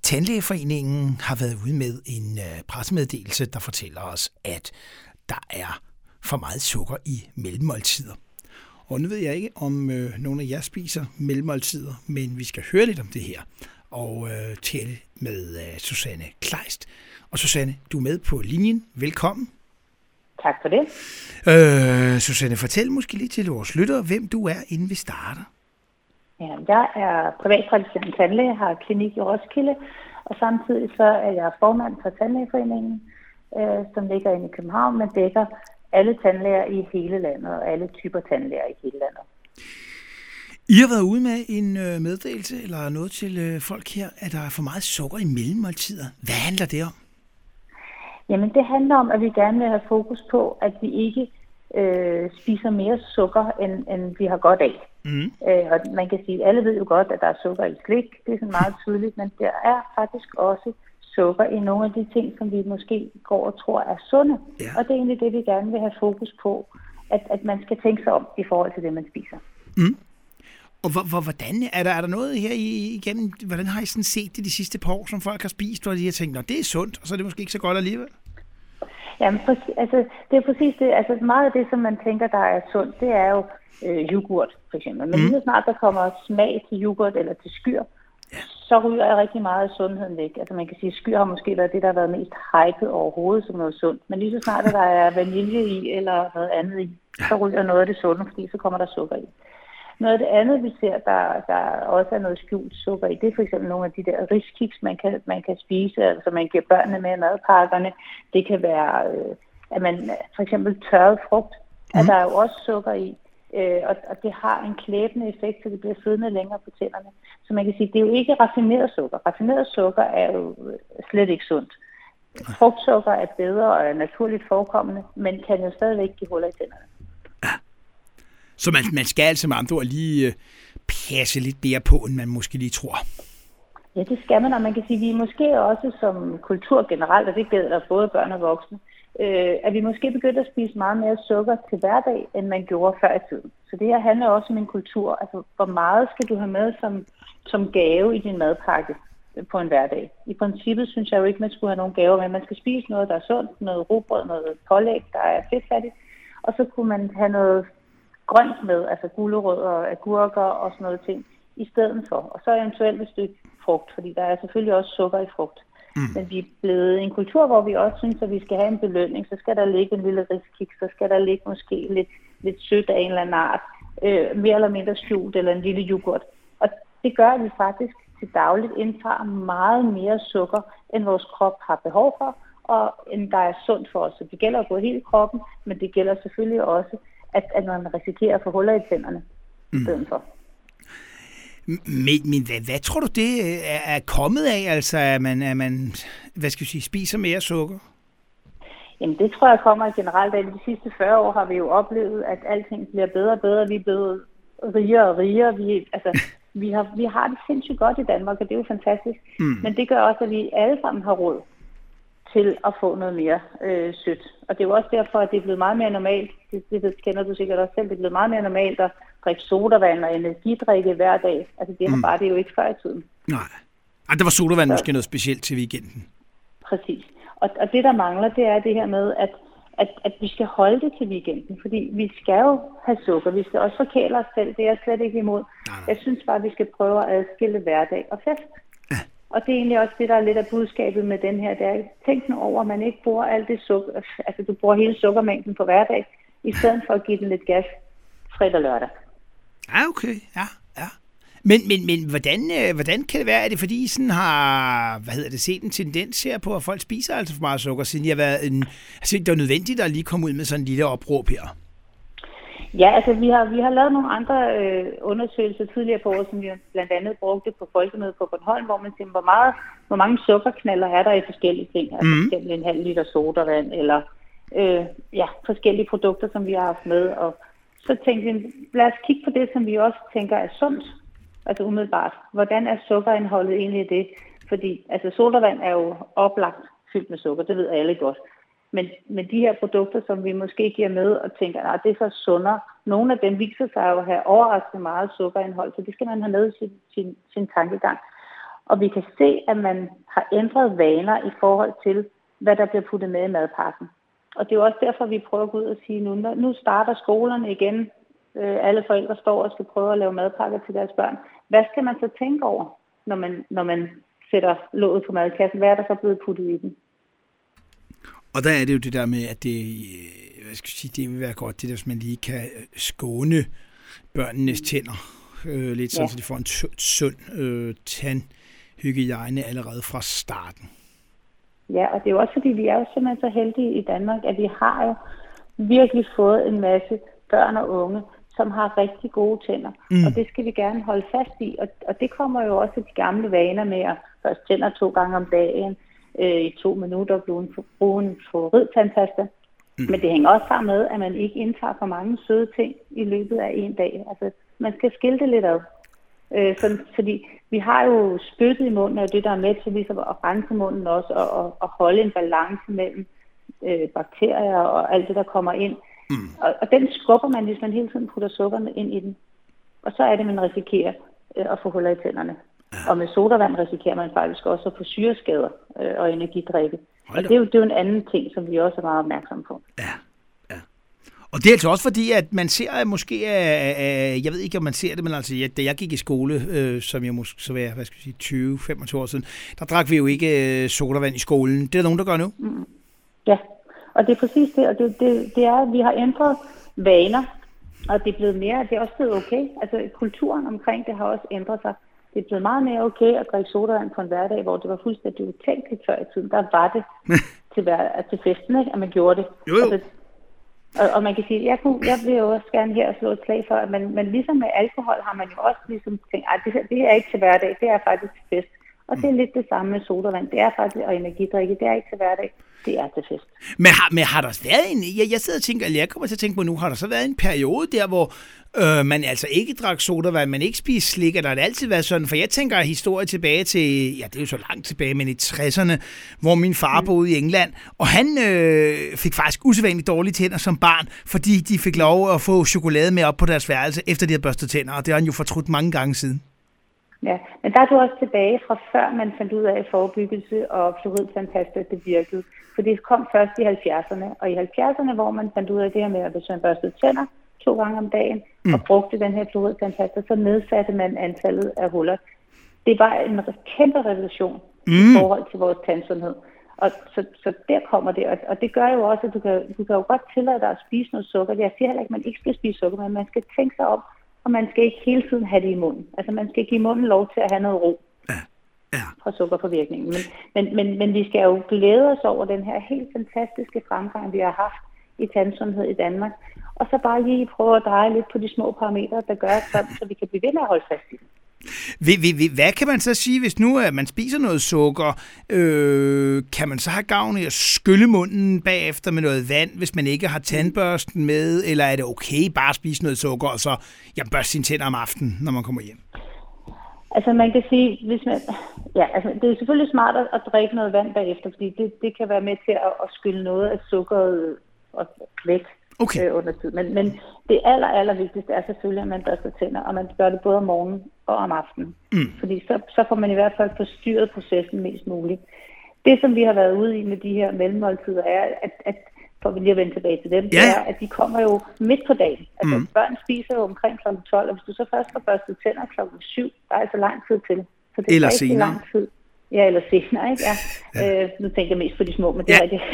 Tandlægeforeningen har været ude med en pressemeddelelse, der fortæller os, at der er for meget sukker i mellemmåltider. Og nu ved jeg ikke, om nogle af jer spiser mellemmåltider, men vi skal høre lidt om det her og tale med Susanne Kleist. Og Susanne, du er med på linjen. Velkommen. Tak for det. Susanne, fortæl måske lige til vores lyttere, hvem du er, inden vi starter. Ja, jeg er privatpraktiserende tandlæge, har klinik i Roskilde, og samtidig så er jeg formand for Tandlægeforeningen, som ligger inde i København, men dækker alle tandlæger i hele landet og alle typer tandlæger i hele landet. I har været ude med en meddelelse eller noget til folk her, at der er for meget sukker i mellemmåltider. Hvad handler det om? Jamen det handler om, at vi gerne vil have fokus på, at vi ikke spiser mere sukker, end vi har godt af. Mm. Og man kan sige, at alle ved jo godt, at der er sukker i slik. Det er sådan meget tydeligt, men der er faktisk også sukker i nogle af de ting, som vi måske går og tror er sunde. Ja. Og det er egentlig det, vi gerne vil have fokus på, at man skal tænke sig om i forhold til det, man spiser. Mm. Og hvordan er der noget her igennem, hvordan har I sådan set det de sidste par år, som folk har spist, hvor de har tænkt, det er sundt, og så er det måske ikke så godt alligevel? Jamen, det er præcis det. Altså meget af det, som man tænker, der er sundt, det er jo yoghurt, for eksempel. Men lige så snart der kommer smag til yoghurt eller til skyr, så ryger jeg rigtig meget af sundheden væk. Altså man kan sige, at skyr har måske været det, der har været mest hypet overhovedet som noget sundt. Men lige så snart der er vanilje i eller noget andet i, så ryger noget af det sunde, fordi så kommer der sukker i. Noget af det andet, vi ser, der også er noget skjult sukker i, det er for eksempel nogle af de der riskiks, man kan spise, altså man giver børnene med madpakkerne. Det kan være, at man for eksempel tørret frugt, at der er jo også sukker i, og det har en klæbende effekt, så det bliver siddende længere på tænderne. Så man kan sige, det er jo ikke raffineret sukker. Raffineret sukker er jo slet ikke sundt. Frugtsukker er bedre og er naturligt forekommende, men kan jo stadigvæk give huller i tænderne. Så man skal altså med andre ord lige passe lidt mere på, end man måske lige tror. Ja, det skal man, og man kan sige, at vi måske også som kultur generelt, og det gælder både børn og voksne, at vi måske begyndte at spise meget mere sukker til hverdag, end man gjorde før i tiden. Så det her handler også om en kultur. Altså, hvor meget skal du have med som gave i din madpakke på en hverdag? I princippet synes jeg jo ikke, man skulle have nogen gaver med. Man skal spise noget, der er sundt, noget rugbrød, noget pålæg, der er fedtfattigt, og så kunne man have noget grønt med, altså gulerødder, agurker og sådan noget ting, i stedet for. Og så eventuelt et stykke frugt, fordi der er selvfølgelig også sukker i frugt. Mm. Men vi er blevet en kultur, hvor vi også synes, at vi skal have en belønning. Så skal der ligge en lille riskiks, så skal der ligge måske lidt sødt af en eller anden art, mere eller mindre skjult, eller en lille yoghurt. Og det gør, at vi faktisk til dagligt indtager meget mere sukker, end vores krop har behov for, og end der er sundt for os. Så det gælder både hele kroppen, men det gælder selvfølgelig også, at man risikerer at få huller i tænderne i stedet for. Men hvad tror du, det er kommet af, altså at man hvad skal vi sige, spiser mere sukker? Jamen det tror jeg kommer generelt af. De sidste 40 år har vi jo oplevet, at alting bliver bedre og bedre. Vi er blevet rigere og rigere. Vi har det sindssygt godt i Danmark, og det er jo fantastisk. Men det gør også, at vi alle sammen har råd til at få noget mere sødt. Og det er jo også derfor, at det er blevet meget mere normalt, det kender du sikkert også selv, det er blevet meget mere normalt at drikke sodavand og energidrikke hver dag. Altså det har bare det jo ikke før i tiden. Nej. Der var sodavand måske noget specielt til weekenden. Præcis. Og det, der mangler, det er det her med, at vi skal holde det til weekenden, fordi vi skal jo have sukker. Vi skal også forkæle os selv. Det er jeg slet ikke imod. Nej. Jeg synes bare, at vi skal prøve at adskille hverdag og fest. Og det er egentlig også det, der er lidt af budskabet med den her. Det er, tænk nu over, at man ikke bruger alt det sukker, altså du bruger hele sukkermængden på hverdag, i stedet for at give den lidt gas fredag og lørdag. Ja, okay. Ja. Men hvordan kan det være, at det fordi I sådan har, set en tendens her på, at folk spiser altså for meget sukker, siden I har været det var nødvendigt at lige komme ud med sådan en lille opråb her? Ja, altså vi har lavet nogle andre undersøgelser tidligere på året, som vi blandt andet brugte på folkemødet på Bornholm, hvor man siger, hvor mange sukkerknaller er der i forskellige ting. Altså f.eks. en halv liter sodavand, eller forskellige produkter, som vi har haft med. Og så tænkte vi, lad os kigge på det, som vi også tænker er sundt, altså umiddelbart. Hvordan er sukkerindholdet egentlig i det? Fordi altså sodavand er jo oplagt fyldt med sukker, det ved alle godt. Men de her produkter, som vi måske giver med og tænker, at det er så sundere, nogle af dem viser sig jo at have overraskende meget sukkerindhold, så det skal man have med i sin tankegang. Og vi kan se, at man har ændret vaner i forhold til, hvad der bliver puttet med i madpakken. Og det er jo også derfor, vi prøver at gå ud og sige, nu starter skolerne igen. Alle forældre står og skal prøve at lave madpakker til deres børn. Hvad skal man så tænke over, når man sætter låget på madkassen? Hvad er der så blevet puttet i den? Og der er det jo det der med, at det vil være godt, det der, man lige kan skåne børnenes tænder. Lidt sådan, så de får en sund tandhygiejne allerede fra starten. Ja, og det er jo også fordi, vi er jo simpelthen så heldige i Danmark, at vi har jo virkelig fået en masse børn og unge, som har rigtig gode tænder. Og det skal vi gerne holde fast i. Og det kommer jo også de gamle vaner med at først tænder 2 gange om dagen, i 2 minutter bruge en fluoridtandpasta. Men det hænger også sammen med, at man ikke indtager for mange søde ting i løbet af en dag. Altså, man skal skille det lidt ad. Fordi vi har jo spyttet i munden, og det der er med til ligesom at rense munden også, og holde en balance mellem bakterier og alt det, der kommer ind. Og den skubber man, hvis man hele tiden putter sukkerne ind i den. Og så er det, man risikerer at få huller i tænderne. Og med sodavand risikerer man faktisk også at få syreskader og energidrikke. Og det er jo en anden ting, som vi også er meget opmærksomme på. Ja. Og det er altså også fordi, at man ser måske, jeg ved ikke, om man ser det, men altså, da jeg gik i skole, som jeg måske så var, 20-25 år siden, der drak vi jo ikke sodavand i skolen. Det er der nogen, der gør nu? Ja, og det er præcis det, og det er, at vi har ændret vaner, og det er også blevet okay. Altså, kulturen omkring det har også ændret sig. Det er blevet meget mere okay at drikke sodavand på en hverdag, hvor det var fuldstændig utænkeligt før i tiden. Der var det til festen, ikke, at man gjorde det. Jo. Altså, og man kan sige, jeg vil jo også gerne her slå et slag for, at man ligesom med alkohol har man jo også ligesom tænkt, det er ikke til hverdag, det er faktisk til fest. Og det er lidt det samme med sodavand. Det er faktisk, og energidrikke, det er ikke til hverdag, det er til fest. Men har der været jeg sidder og tænker, eller jeg kommer til at tænke på nu, har der så været en periode der, hvor man altså ikke drak sodavand, man ikke spiste slik, eller har det altid været sådan? For jeg tænker historie tilbage til, det er jo så langt tilbage, men i 60'erne, hvor min far boede i England, og han fik faktisk usædvanligt dårlige tænder som barn, fordi de fik lov at få chokolade med op på deres værelse, efter de havde børstet tænder, og det har han jo fortrudt mange gange siden. Ja, men der er du også tilbage fra før man fandt ud af forebyggelse og fluoridtandpasta, det virkede. For det kom først i 70'erne, og i 70'erne, hvor man fandt ud af det her med, at hvis man børstede tænder 2 gange om dagen og brugte den her fluoridtandpasta, så nedsatte man antallet af huller. Det var en kæmpe revolution i forhold til vores tandsundhed. Og så der kommer det, og det gør jo også, at du kan jo godt tillade dig at spise noget sukker. Jeg siger heller ikke, at man ikke skal spise sukker, men man skal tænke sig om, og man skal ikke hele tiden have det i munden. Altså man skal give munden lov til at have noget ro fra sukkerpåvirkningen. Men vi skal jo glæde os over den her helt fantastiske fremgang, vi har haft i tandsundhed i Danmark. Og så bare lige prøve at dreje lidt på de små parametre, der gør sådan, så vi kan blive ved med at holde fast i det. Hvad kan man så sige, hvis nu man spiser noget sukker? Kan man så have gavn i at skylle munden bagefter med noget vand, hvis man ikke har tandbørsten med? Eller er det okay bare at spise noget sukker, og så børste sine tænder om aftenen, når man kommer hjem? Altså man kan sige, det er selvfølgelig smart at drikke noget vand bagefter, fordi det kan være med til at skylle noget af sukkeret væk. Okay. Under tid. Men det aller vigtigste er selvfølgelig, at man børster tænder, og man gør det både om morgenen og om aftenen. Fordi så får man i hvert fald forstyrret processen mest muligt. Det, som vi har været ude i med de her mellemmåltider, er, at for vi lige at vende tilbage til dem, det er, at de kommer jo midt på dagen. Altså børn spiser jo omkring kl. 12, og hvis du så først har børstet tænder kl. 7, der er altså lang tid til. Så det eller er senere. Lang tid. Ja, eller senere, ikke? Ja. Nu tænker jeg mest på de små, men det er det.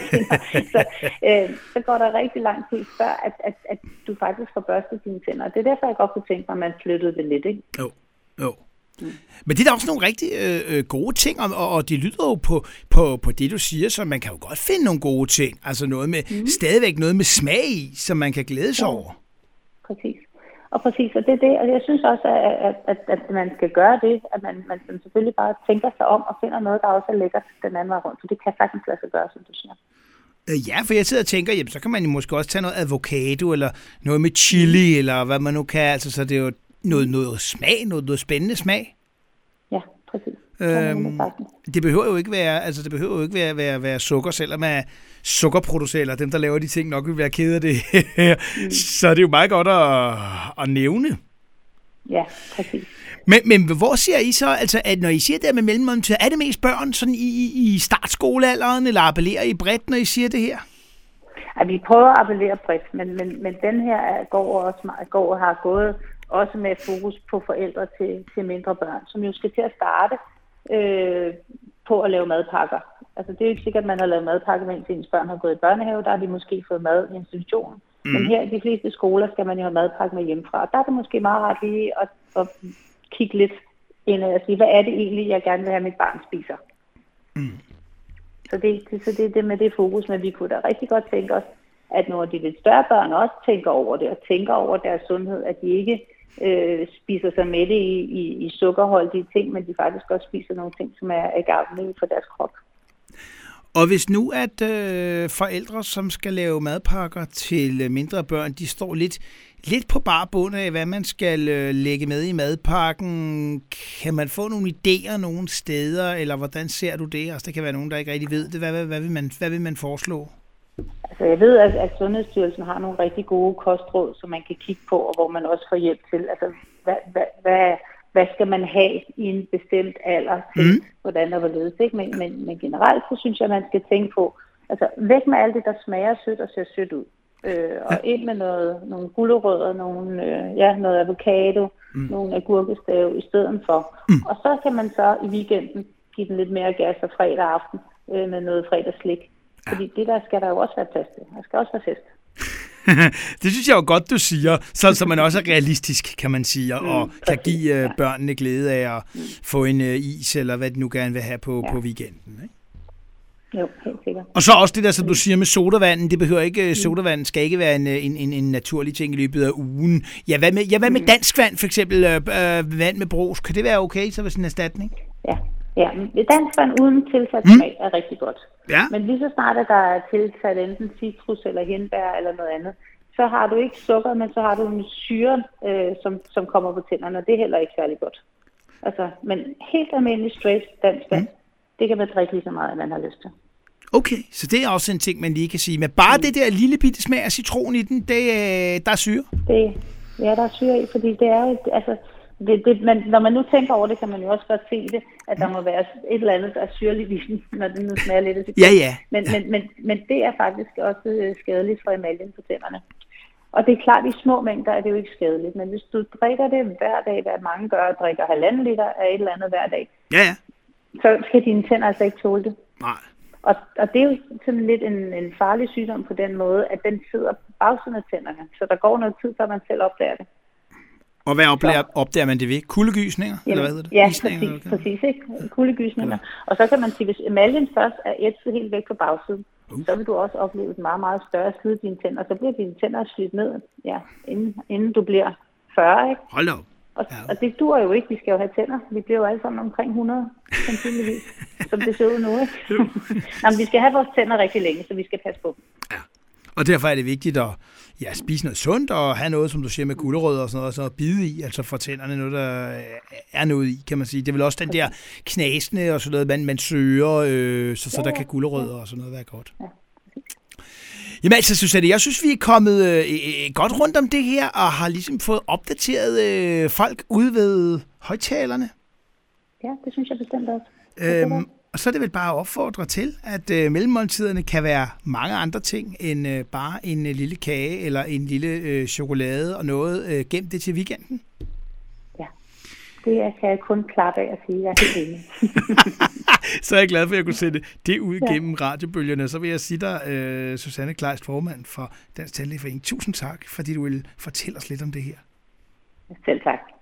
Så går der rigtig lang tid før, at du faktisk får børstet dine tænder. Det er derfor, jeg godt kunne tænke mig, at man flyttede det lidt, ikke? Jo. Men det er da også nogle rigtig gode ting, og det lyder jo på det, du siger, så man kan jo godt finde nogle gode ting. Altså noget med, stadigvæk noget med smag i, som man kan glæde sig over. Præcis. Og det er det, og jeg synes også, at man skal gøre det, at man selvfølgelig bare tænker sig om og finder noget, der også er lækkert den anden vej rundt, for det kan sagtens lade sig gøre, som du siger. Ja, for jeg sidder og tænker, så kan man jo måske også tage noget avocado, eller noget med chili, eller hvad man nu kan, altså så det er jo noget smag, noget spændende smag. Ja, præcis. Det behøver jo ikke være sukker, selvom at sukkerproducenter, dem der laver de ting, nok vil være ked af det. Så er det jo meget godt at nævne. Ja, præcis. Men hvor ser I så, altså, at når I siger det med mellemmåltider, er det mest børn sådan i startskolealderen, eller appellerer I bredt, når I siger det her? Ja, vi prøver at appellere bredt, men den her har gået også med fokus på forældre til mindre børn, som jo skal til at starte på at lave madpakker. Altså det er jo ikke sikkert, at man har lavet madpakker, mens ens børn har gået i børnehave. Der har de måske fået mad i institutionen. Men her i de fleste skoler skal man jo have madpakke med hjemmefra. Og der er det måske meget rart lige at kigge lidt ind og sige, hvad er det egentlig, jeg gerne vil have, mit barn spiser. Så det er det med det fokus, men vi kunne da rigtig godt tænke os, at nogle af de lidt større børn også tænker over det, og tænker over deres sundhed, at de ikke spiser sig med det i sukkerholdige ting, men de faktisk også spiser nogle ting, som er gavnlige for deres krop. Og hvis nu at forældre, som skal lave madpakker til mindre børn, de står lidt på bar bund af, hvad man skal lægge med i madpakken, kan man få nogle idéer nogle steder, eller hvordan ser du det? Altså, der kan være nogen, der ikke rigtig ved det. Hvad vil man foreslå? Altså, jeg ved, at Sundhedsstyrelsen har nogle rigtig gode kostråd, som man kan kigge på, og hvor man også får hjælp til. Altså, hvad skal man have i en bestemt alder til, hvordan der var ledes, ikke? Men generelt, så synes jeg, man skal tænke på, altså, væk med alt det, der smager sødt og ser sødt ud. Og ind med nogle gulerødder, noget avocado, nogle agurkestave i stedet for. Og så kan man så i weekenden give den lidt mere gas og fredag aften med noget fredagsslik. Fordi det der skal der jo også være plads til. Der skal også være fest. Det synes jeg jo godt, du siger, så man også er realistisk, kan man sige, og kan give børnene glæde af at få en is, eller hvad de nu gerne vil have på weekenden, ikke? Jo, helt sikkert. Og så også det der, som du siger med sodavanden, det behøver ikke, sodavanden skal ikke være en naturlig ting i løbet af ugen. Ja, hvad med dansk vand, for eksempel vand med brus, kan det være okay, så ved sådan en erstatning? Ja, dansk vand uden tilsat smag er rigtig godt. Ja. Men lige så snart, at der er tilsat enten citrus eller hindbær eller noget andet, så har du ikke sukker, men så har du en syre, som kommer på tænderne, og det er heller ikke særlig godt. Altså, men helt almindelig straight dansk vand, det kan man drikke lige så meget, at man har lyst til. Okay, så det er også en ting, man lige kan sige. Men bare det der lille bitte smag af citron i den, der er syre? Der er syre i, fordi det er jo, altså, men når man nu tænker over det, kan man jo også godt se det, at der må være et eller andet, der er syrligt i den, når den nu smager lidt af citron. Ja. Men det er faktisk også skadeligt for emaljen på tænderne. Og det er klart, at i små mængder er det jo ikke skadeligt, men hvis du drikker det hver dag, hvad mange gør, og drikker 1,5 liter af et eller andet hver dag, så skal dine tænder altså ikke tåle det. Nej. Og det er jo sådan lidt en farlig sygdom på den måde, at den sidder på bagsiden af tænderne, så der går noget tid, før man selv opdager det. Og hvad opdager man det ved? Kuldegysninger? Eller hvad hedder det? Ja, præcis. Ikke? Kuldegysninger. Og så kan man sige, hvis emaljen først er ætset helt væk på bagsiden, så vil du også opleve et meget, meget større slid i dine tænder. Og så bliver dine tænder slidt ned, inden du bliver 40, ikke? Hold da op. Og det dur jo ikke. Vi skal jo have tænder. Vi bliver jo alle sammen omkring 100, sandsynligvis, som det ser ud nu, ikke? Jamen, vi skal have vores tænder rigtig længe, så vi skal passe på dem. Ja. Og derfor er det vigtigt at spise noget sundt og have noget, som du siger, med gulerødder og sådan noget, og så bide i, altså for tænderne noget, der er noget i, kan man sige. Det er vel også den der knasende og sådan noget, man søger, så der kan gulerødder og sådan noget være godt. Ja. Jamen altså, Susanne, jeg synes, vi er kommet godt rundt om det her, og har ligesom fået opdateret folk ude ved højtalerne. Ja, det synes jeg bestemt også. Og så er det vel bare at opfordre til, at mellemmåltiderne kan være mange andre ting, end bare en lille kage eller en lille chokolade og noget. Gem det til weekenden. Ja, det kan jeg kun klappe af at sige. Jeg er helt enig. Så er jeg glad for, at jeg kunne sætte det ud gennem radiobølgerne. Så vil jeg sige dig, Susanne Kleist, formand for Dansk Tandlægeforening. Tusind tak, fordi du ville fortælle os lidt om det her. Selv tak.